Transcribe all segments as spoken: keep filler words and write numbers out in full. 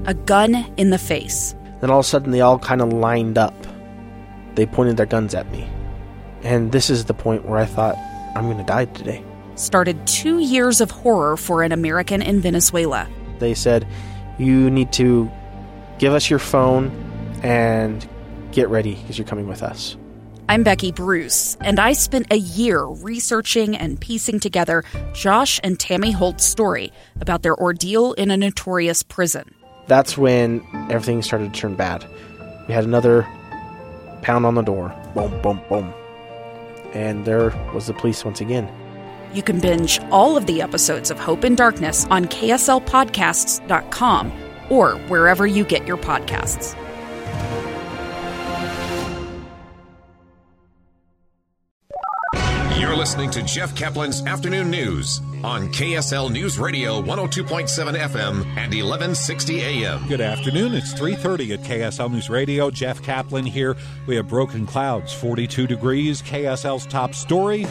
a gun in the face. Then all of a sudden they all kind of lined up. They pointed their guns at me. And this is the point where I thought, I'm going to die today. Started two years of horror for an American in Venezuela. They said, you need to give us your phone and get ready because you're coming with us. I'm Becky Bruce, and I spent a year researching and piecing together Josh and Tammy Holt's story about their ordeal in a notorious prison. That's when everything started to turn bad. We had another pound on the door. Boom, boom, boom. And there was the police once again. You can binge all of the episodes of Hope in Darkness on K S L podcasts dot com or wherever you get your podcasts. You're listening to Jeff Kaplan's Afternoon News on K S L News Radio one oh two point seven F M and eleven sixty A M. Good afternoon. It's three thirty at K S L News Radio. Jeff Kaplan here. We have broken clouds, forty-two degrees. K S L's top story.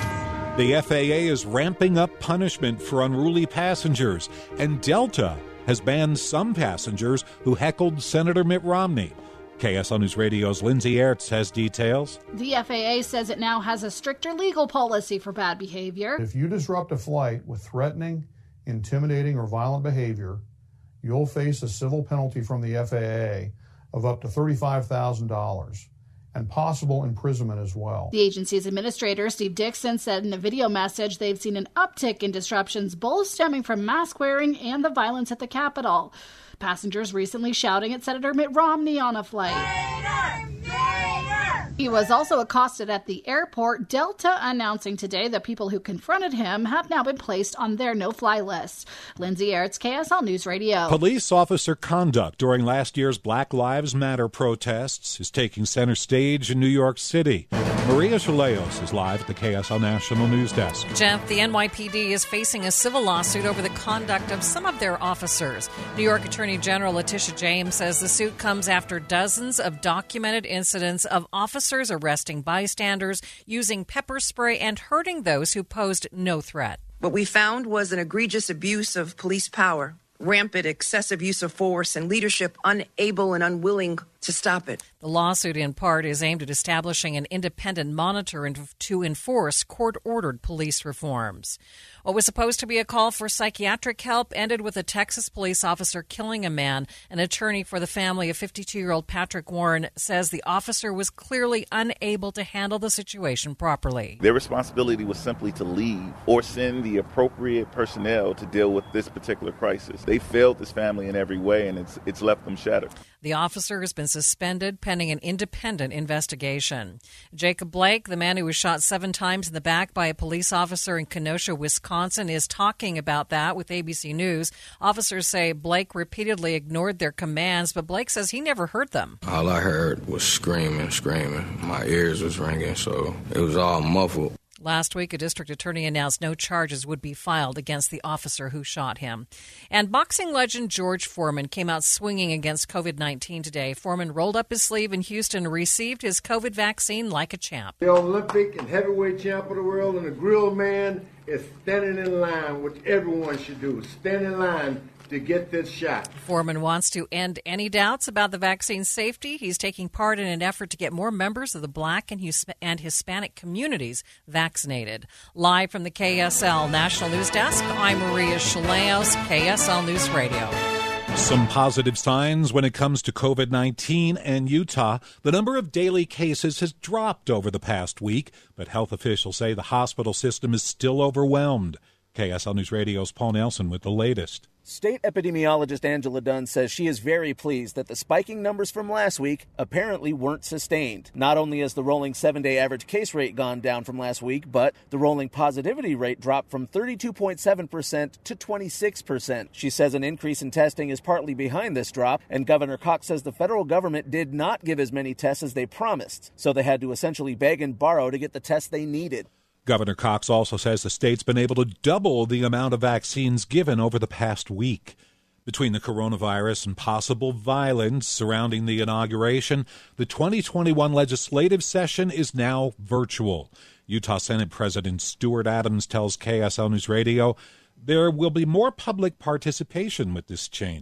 The F A A is ramping up punishment for unruly passengers, and Delta has banned some passengers who heckled Senator Mitt Romney. K S L News Radio's Lindsay Aerts has details. The F A A says it now has a stricter legal policy for bad behavior. If you disrupt a flight with threatening, intimidating, or violent behavior, you'll face a civil penalty from the F A A of up to thirty-five thousand dollars and possible imprisonment as well. The agency's administrator, Steve Dixon, said in a video message they've seen an uptick in disruptions, both stemming from mask wearing and the violence at the Capitol. Passengers recently shouting at Senator Mitt Romney on a flight. Traitor! Traitor! He was also accosted at the airport, Delta announcing today that people who confronted him have now been placed on their no-fly list. Lindsay Aerts, K S L News Radio. Police officer conduct during last year's Black Lives Matter protests is taking center stage in New York City. Maria Chaleos is live at the K S L National News Desk. Jeff, the N Y P D is facing a civil lawsuit over the conduct of some of their officers. New York Attorney General Letitia James says the suit comes after dozens of documented incidents of officers arresting bystanders, using pepper spray, and hurting those who posed no threat. What we found was an egregious abuse of police power, rampant excessive use of force, and leadership unable and unwilling to stop it. The lawsuit, in part, is aimed at establishing an independent monitor to enforce court-ordered police reforms. What was supposed to be a call for psychiatric help ended with a Texas police officer killing a man. An attorney for the family of fifty-two-year-old Patrick Warren says the officer was clearly unable to handle the situation properly. Their responsibility was simply to leave or send the appropriate personnel to deal with this particular crisis. They failed this family in every way, and it's it's left them shattered. The officer has been suspended pending an independent investigation. Jacob Blake, the man who was shot seven times in the back by a police officer in Kenosha, Wisconsin, is talking about that with A B C News. Officers say Blake repeatedly ignored their commands, but Blake says he never heard them. All I heard was screaming, screaming. My ears was ringing, so it was all muffled. Last week, a district attorney announced no charges would be filed against the officer who shot him. And boxing legend George Foreman came out swinging against covid nineteen today. Foreman rolled up his sleeve in Houston and received his COVID vaccine like a champ. The Olympic and heavyweight champ of the world and the grill man is standing in line, which everyone should do. Stand in line to get this shot. Foreman wants to end any doubts about the vaccine's safety. He's taking part in an effort to get more members of the Black and, Hus- and Hispanic communities vaccinated. Live from the K S L National News Desk, I'm Maria Chaleos, K S L News Radio. Some positive signs when it comes to covid nineteen in Utah. The number of daily cases has dropped over the past week, but health officials say the hospital system is still overwhelmed. K S L News Radio's Paul Nelson with the latest. State epidemiologist Angela Dunn says she is very pleased that the spiking numbers from last week apparently weren't sustained. Not only has the rolling seven-day average case rate gone down from last week, but the rolling positivity rate dropped from thirty-two point seven percent to twenty-six percent. She says an increase in testing is partly behind this drop, and Governor Cox says the federal government did not give as many tests as they promised, so they had to essentially beg and borrow to get the tests they needed. Governor Cox also says the state's been able to double the amount of vaccines given over the past week. Between the coronavirus and possible violence surrounding the inauguration, the twenty twenty-one legislative session is now virtual. Utah Senate President Stuart Adams tells K S L News Radio there will be more public participation with this change.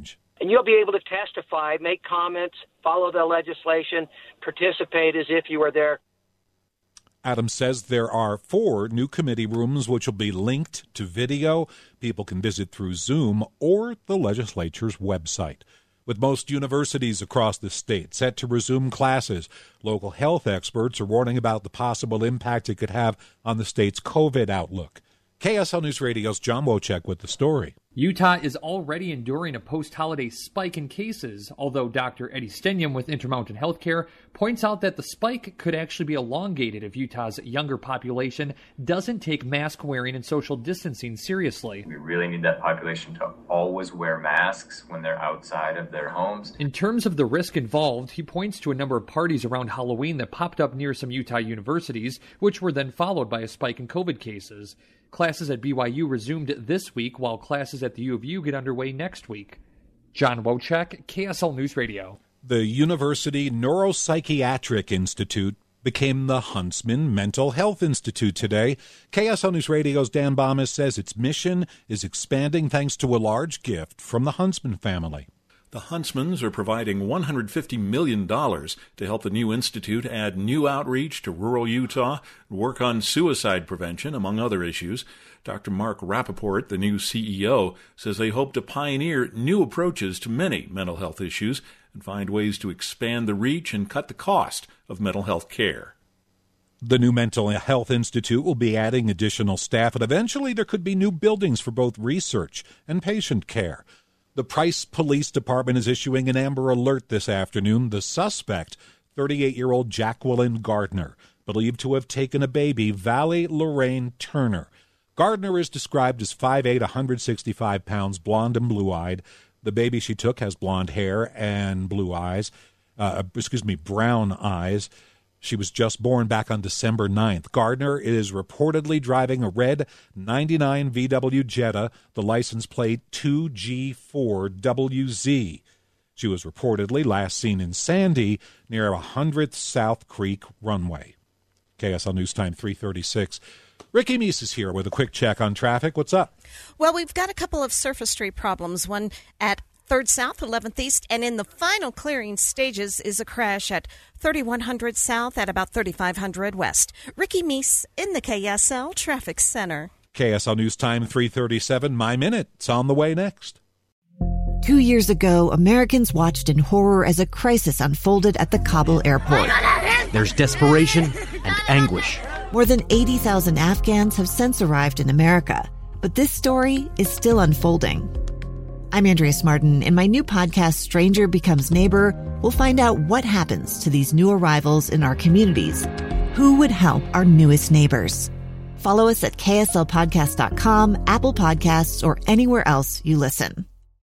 and you'll be able to testify, make comments, follow the legislation, participate as if you were there. Adams says there are four new committee rooms which will be linked to video. People can visit through Zoom or the legislature's website. With most universities across the state set to resume classes, local health experts are warning about the possible impact it could have on the state's COVID outlook. K S L News Radio's John Wojcik with the story. Utah is already enduring a post-holiday spike in cases, although Doctor Eddie Stenium with Intermountain Healthcare points out that the spike could actually be elongated if Utah's younger population doesn't take mask wearing and social distancing seriously. We really need that population to always wear masks when they're outside of their homes. In terms of the risk involved, he points to a number of parties around Halloween that popped up near some Utah universities, which were then followed by a spike in COVID cases. Classes at B Y U resumed this week, while classes at the U of U get underway next week. John Wojcik, K S L News Radio. The University Neuropsychiatric Institute became the Huntsman Mental Health Institute today. K S L News Radio's Dan Bomas says its mission is expanding thanks to a large gift from the Huntsman family. The Huntsmans are providing one hundred fifty million dollars to help the new institute add new outreach to rural Utah and work on suicide prevention, among other issues. Doctor Mark Rappaport, the new C E O, says they hope to pioneer new approaches to many mental health issues and find ways to expand the reach and cut the cost of mental health care. The new Mental Health Institute will be adding additional staff, and eventually there could be new buildings for both research and patient care. The Price Police Department is issuing an Amber Alert this afternoon. The suspect, thirty-eight-year-old Jacqueline Gardner, believed to have taken a baby, Valley Lorraine Turner. Gardner is described as five foot eight, one hundred sixty-five pounds, blonde and blue-eyed. The baby she took has blonde hair and blue eyes, uh, excuse me, brown eyes. She was just born back on December ninth. Gardner is reportedly driving a red ninety-nine V W Jetta, the license plate two G four W Z. She was reportedly last seen in Sandy near one hundredth South Creek runway. K S L News Time three thirty-six. Ricky Meese is here with a quick check on traffic. What's up? Well, we've got a couple of surface street problems, one at third South, eleventh East, and in the final clearing stages is a crash at thirty-one hundred South at about thirty-five hundred West. Ricky Meese in the K S L Traffic Center. K S L News Time three thirty-seven. My Minute. It's on the way next. Two years ago, Americans watched in horror as a crisis unfolded at the Kabul airport. There's desperation and anguish. More than eighty thousand Afghans have since arrived in America, but this story is still unfolding. I'm Andrea Martin. In my new podcast, Stranger Becomes Neighbor, we'll find out what happens to these new arrivals in our communities. Who would help our newest neighbors? Follow us at K S L podcast dot com, Apple Podcasts, or anywhere else you listen.